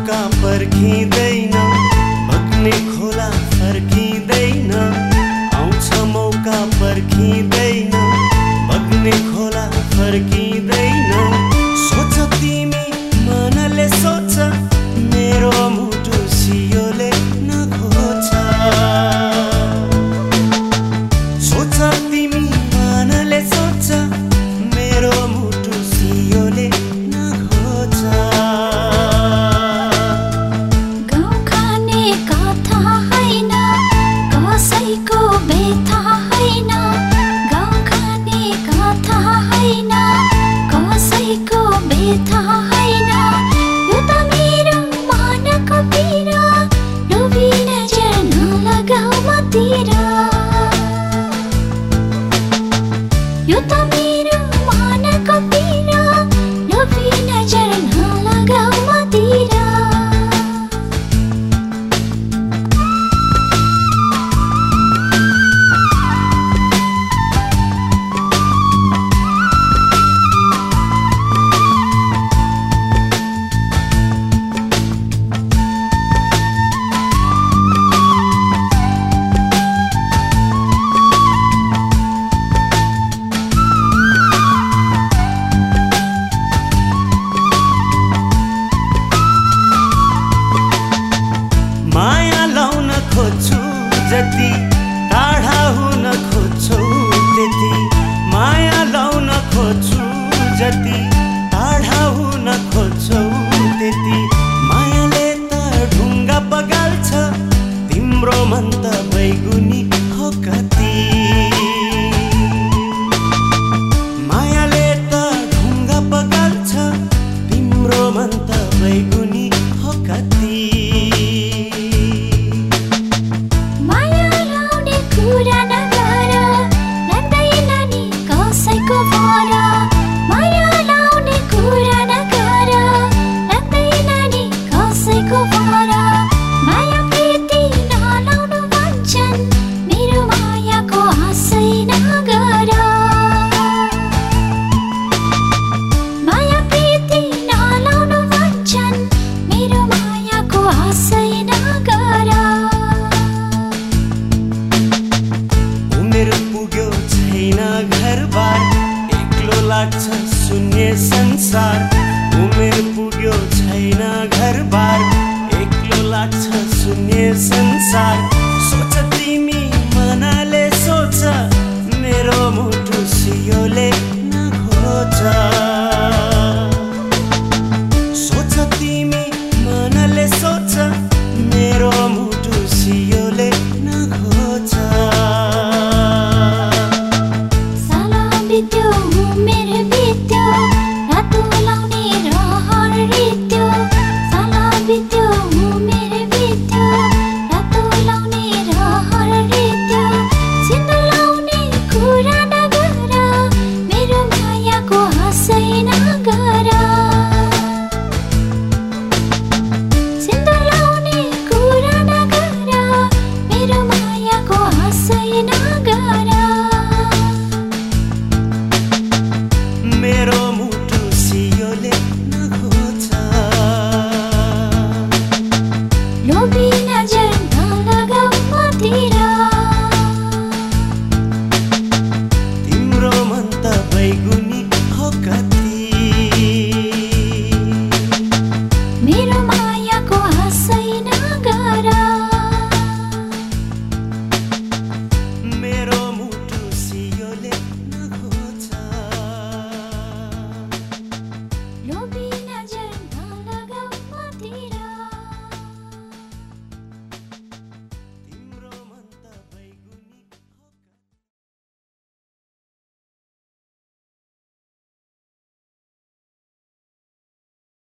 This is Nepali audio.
मौका पर्खिँदैन, बग्ने खोला फर्किँदैन। आउँछ मौका पर्खिँदैन, बग्ने खोला फर्किँदैन। सोच तिमी मनले सोच, मेरो मुटु सियोले नखोज। सोच तिमी मनले सोच, मेरो मुटु सियोले नखोज। गाउँ खाने कथा हैन, कसैको व्यथा हैन। गाउँ खाने कथा हैन, कसैको व्यथा हैन। यो त मेरो मनको पीडा, लोभी नजर नलगाऊ मतिर। यो त मेरो मनको पीडा, लोभी नजर नलगाऊ मतिर। माया लाउन खोज्छु जति, टाढा हुन खोज्छौ त्यति। माया लाउन खोज्छु जति, टाढा हुन खोज्छौ त्यति। मायाले त ढुङ्गा पगाल्छ, तिम्रो मन त बैगुनी हो कति। मायाले त ढुङ्गा पगाल्छ, तिम्रो मन त बैगुनी हो कति। माया लाउने कुरा नगर, लाग्दैन नि कसैको भर। माया लाउने कुरा नगर, लाग्दैन नि कसैको भर। माया प्रीति नलाउनु भन्छन्, मेरो मायाको आशै नगर। माया प्रीति नलाउनु भन्छन्, मेरो मायाको आशै नगर। उमेर पुग्यो छैन घरबार, एक्लो लाग्छ शून्य संसार।